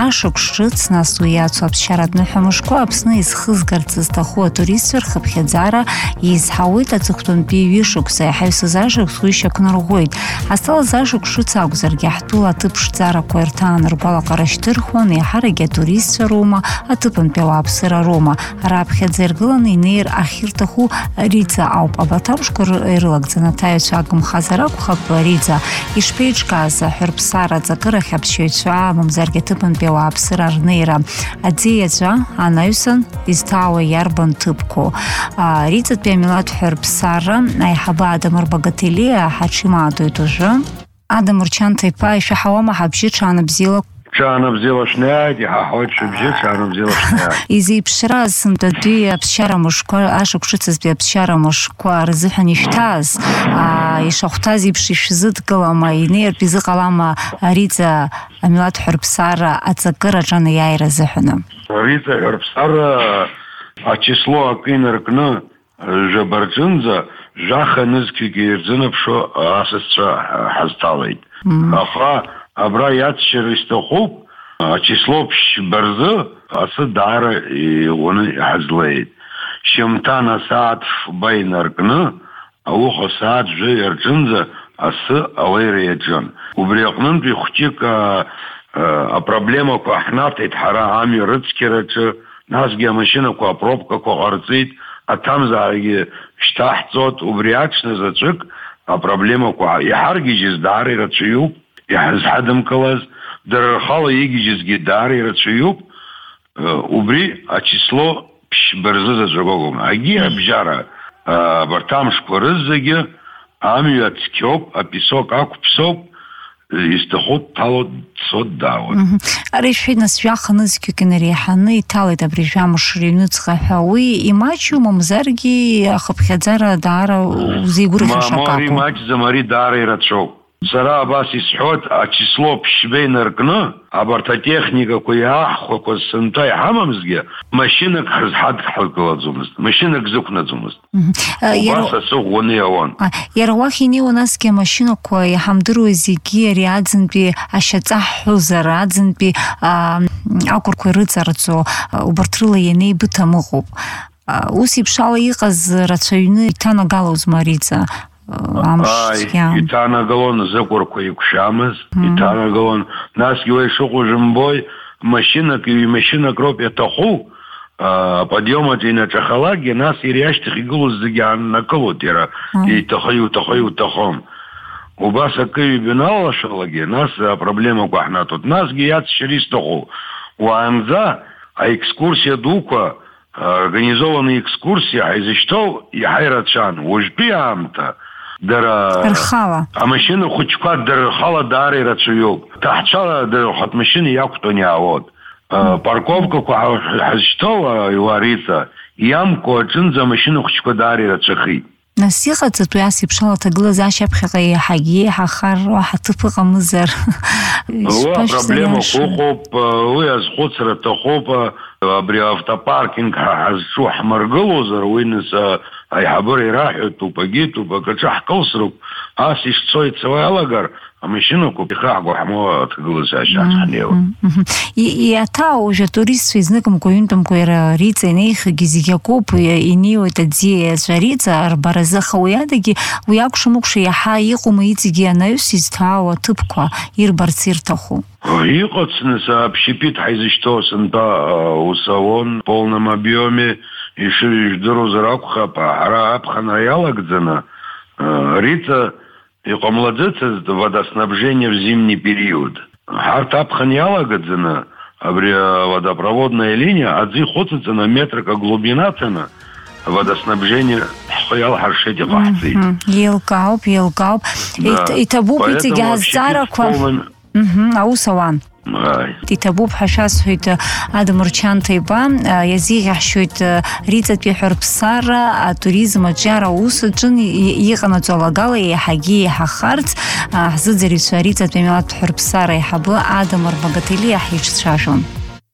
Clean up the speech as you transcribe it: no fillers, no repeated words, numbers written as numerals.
ашықәс ҿыц, нас уи иацу аԥсшьаратә ҳәамышқәа Аԥсны изхызгарц зҭаху атуристцәа рхыԥхьаӡара изҳауеит аҵыхәтәантәи ҩышықәса, иҳаҩсыз ашықәс уи шьақәнарӷәӷәеит. Ҳазҭалаз ашықәс ҿыц акәзаргьы ҳтәыла аҭыԥ ԥшӡарақәа ирҭаан ргәалаҟара шьҭырхуан, иаҳарагьы атуристцәа роума, аҭыԥантәи ауааԥсыра роума. Раԥхьаӡа иргыланы инеир ахьырҭаху Риҵа ауп. Абарҭ аԥшқәа ирылагӡаны аҭаҩцәа агымхазар акәхап. Риҵа ишԥеиҿкааз аҳәырԥсара аҵакырахь аԥсшьаҩцәа, мамзаргьы аҭыԥантәи ауааԥсыра рнеира аӡиаҵәа анаҩсан изҭаауа иарбан ҭыԥқәоу. Риҵатәи амилаҭ ҳәырԥсара аиҳабы Адамыр Багателиа ҳаҽимаадоит ужәы. Адамыр Чанҭа-иԥа, ишәаҳауама ҳабжьы ҽаанбзиала? Ҽаанбзиала шәнеиааит, иҳаҳауеит шәыбжьы ҽаанбзиала шәнеиааит. Изеиԥшраз сынтәатәи аԥсшьара мышқәа, ашықәс ҿыцызтәи аԥсшьара мышқәа рзыҳәан ишәҭааз, ишахәҭаз еиԥш ишәзыдгылама, инеиртә изыҟалама Риҵа амилаҭ ҳәырԥсара аҵакыраҿы анеиааира азыҳәаны? Риҵа ҳәырԥсара ачисло акы инаркны жәабарҿынӡа жәаха нызқьҩык ирзынаԥшуа асасцәа ҳазҭалеит. Аха абра иацшьыр исҭахуп, ачисло ԥшьба рзы асы даара иӷәны иҳазлеит. Шьымҭан асааҭ фба инаркны ауха сааҭ жәаҩа рҿынӡа асы алеира иаҿын. Убри аҟнынтәи хәҷык апроблемақәа ҳнаҭеит ҳара амҩа рыцқьараҿы, насгьы амашьынақәа апробкақәа ҟарҵеит, аҭамзаарагьы шьҭаҳҵоит. Убри аҽны заҵәык апроблемақәа иҳаргьежьыз даара ирацәаҩуп, иҳазҳадымгылаз, дара рхала игьежьызгьы даара ирацәаҩуп. Убри ачисло ԥшьба рзы заҵәык акәым. Агьи абжьара абарҭ амшқәа рызегьы амҩа цқьоуп, апесок ақәԥсоуп, изҭаху дҭало дцо ддаауеит. Ари ишәҳәеит, нас жәаха нызқьҩык инареиҳаны иҭалеит абри жәамш рыҩнуҵҟа ҳәа. Уи имаҷу, мамзаргьы ахыԥхьаӡара даара узеигәырӷьаша акакәу? Имаҷӡам, ари даара ирацәоуп. Сара абас исҳәоит, ачисло ԥшьба инаркны абарҭ атехникақәа иааҳхәақәаз сынтәа иҳамамзгьы, машьынак ҳазҳадҳалгылаӡомызт, машьынак зықәнаӡомызт. Убас асы ӷәӷәаны иауан. Иара уахь инеиуа насгьы амашьынақәа иҳамдыруа зегьы ари аӡынтәи ашьаҵа ҳҳәозара, аӡынтәи акәырқәа ирыҵарҵо, убарҭ рыла ианеибыҭам ыҟоуп. Ус еиԥшала иҟаз рацәаҩны иҭанагалозма Риҵа? Иҭанагалон зыкәырқәа иқәшәамыз, иҭанагалон. Насгьы уа ишыҟоу жымбои, машьынак роуп иаҭаху, аподиомаҿ инаҿахалакгьы, нас иара иашьҭахь игылоз зегьы ааннакылоит иара, иуҭахом. Убас акы ҩбаналашалагьы, нас апроблемақәа ҳнаҭоит. Насгьы иацшьыр исҭаху, уаанӡа аекскурсиа дуқәа, организованные экскурсии ҳаизышьҭоу иаҳа ирацәан. Уажәтәи аамҭа дара амашьына хәыҷқәа дара рхала даара ирацәаҩуп. Ҭаҳцәала дара рхатә машьына иақәтәан иаауеит. Парковкақәа ҳазшьҭоу Риҵа иамко аҿынӡа амашьына хәыҷқәа даара ирацәахеит. Нас иҟаҵатә уи ас еиԥшала аҭагылазаашьа аԥхьаҟа иаҳагьы еиҳахар, уаҳа ҭыԥ ыҟамызар? Уи апроблемақәа ыҟоуп, уи азхәыцра ҭахуп. Абри автопаркинг ҳазҿу ҳмыргылозар, уи нас аиҳабыра ираҳәоит, тупагьы тупакаҿы ҳкылсроуп. Ас ишцо ицауа иалагар, амашьынақәа ихаҳго ҳмоуа аҭагылазаашьа ҳанеиуа. Иаҭау уажәы атуристцәа изныкымкәа, ҩынтәымкәа иара Риҵа инеихагьы зегьы акоуп, инеиуеит аӡиаҵәа Риҵа рбаразы, аха уи адагьы уи акәша-мыкәша иаҳа иҟоума иҵегьы анаҩс изҭаау аҭыԥқәа ирбарц ирҭаху? Иҟацныс общепит ҳаизышьҭоу сынтәа усалон полном объеме ишыжәдыруазар акәхап, ҳара аԥхынра иалагӡаны Риҵа иҟамлаӡыцызт водоснабжение в зимний период. Ҳарҭ аԥхын иалагӡаны абри водопроводная линия аӡы ихәыцыҵаны метрика глубинаҭаны водоснабжение ҳхы иалҳаршеит иҟаҳҵеит. Еилкаауп. Иҭабуп иҵегьы ҳазҵаарақәа аус ауан. Иҭабуп ҳәа шәасҳәоит Адамыр Чанҭа-иԥа, иазиӷьаҳшьоит Риҵатәи ҳәырԥсара атуризм аҿиара аус аҿын иҟанаҵо алагала еиҳагьы еиҳахарц ҳзыӡырҩцәа Риҵатәи амилаҭ ҳәырԥсара аиҳабы Адамыр Багателиа ҳиҿцәажәон.